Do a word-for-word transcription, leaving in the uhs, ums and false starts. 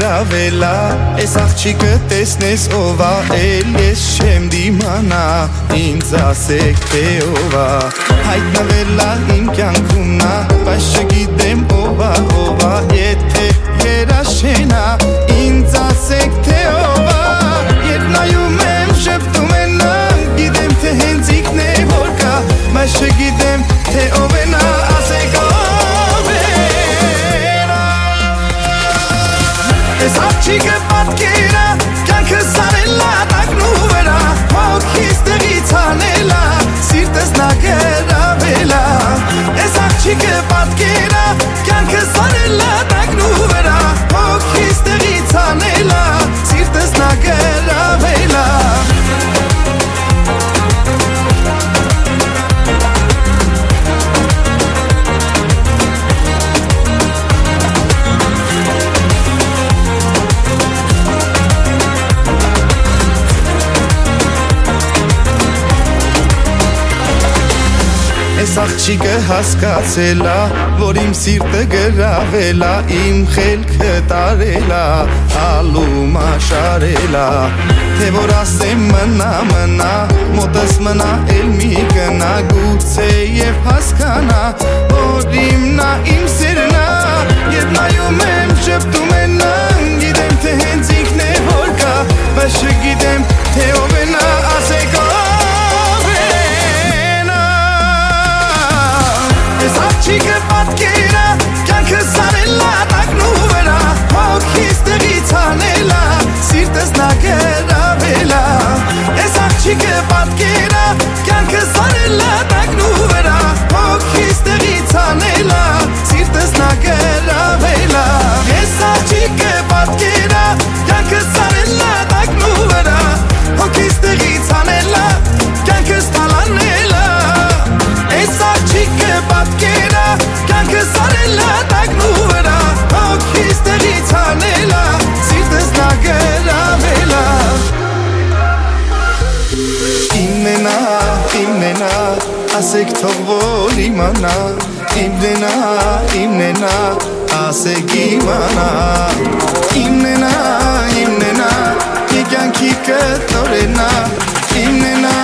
գրավելա Ես աղջիկը տեսնես ով ա Էլ ես չեմ դիմանա Ինձ ասեք թե ով ա Հայտնվելա իմ կյանքում նա Բայց չգիտեմ ով ա ով ա Եթե երաշենա Ինձ ասեք թե ով ա Երբ նայում եմ շպտում են նա Գիտեմ թե հենց ինքն է որ կա Բայց չգիտեմ թե ով է նա Ասեք ով է Ես աղջիկը պատկերա Կյանքս արելա տակնու վրա Հոգիս տեղից անելա Սիրտս նա գրավելա Ես աղջիկը պատկերա Կյանքս արելա տակնու վրա Հոգիս տեղից անելա Սիրտս նա գրավելա Ես աղջիկը հասկացելա, որ իմ սիրտը գրավելա, իմ խելքը տարելա, ալում աշարելա, թե որ ասեմ մնա, մնա, մոտս մնա, էլ մի գնա, գուցե և հասկանա, որ իմնա, իմ սերնա, երբ նայում եմ շպտում են նա, գիտեմ թե հենց ինքն է որ կա, բայց չգիտեմ թե ով է նա, ասեք ով է Ես աղջիկը պատկերա, կյանքս արելա տակնու վրա Հոգիս տեղից անելա, սիրտս նա գրավելա Ես աղջիկը պատկերա, կյանքս արելա տակնու վրա Հոգիս տեղից անելա, սիրտս նա գրավելա Ես աղջիկը պատկերա, կյանքս արելա տակնու վրա Հոգիս տեղից անելա, կյանքս տալանելա Ես աղջիկը պատկերա, կյանքս արելա տակնու վրա Հոգիս տեղից անելա, սիրտս նա գրավելա Իմն է նա, իմն է նա, ասեք թող որ իմանա Իմն է նա, իմն է նա, ասեք իմանա Իմն է նա, իմն է նա, մի կյանքի կտոր է նա Իմն է նա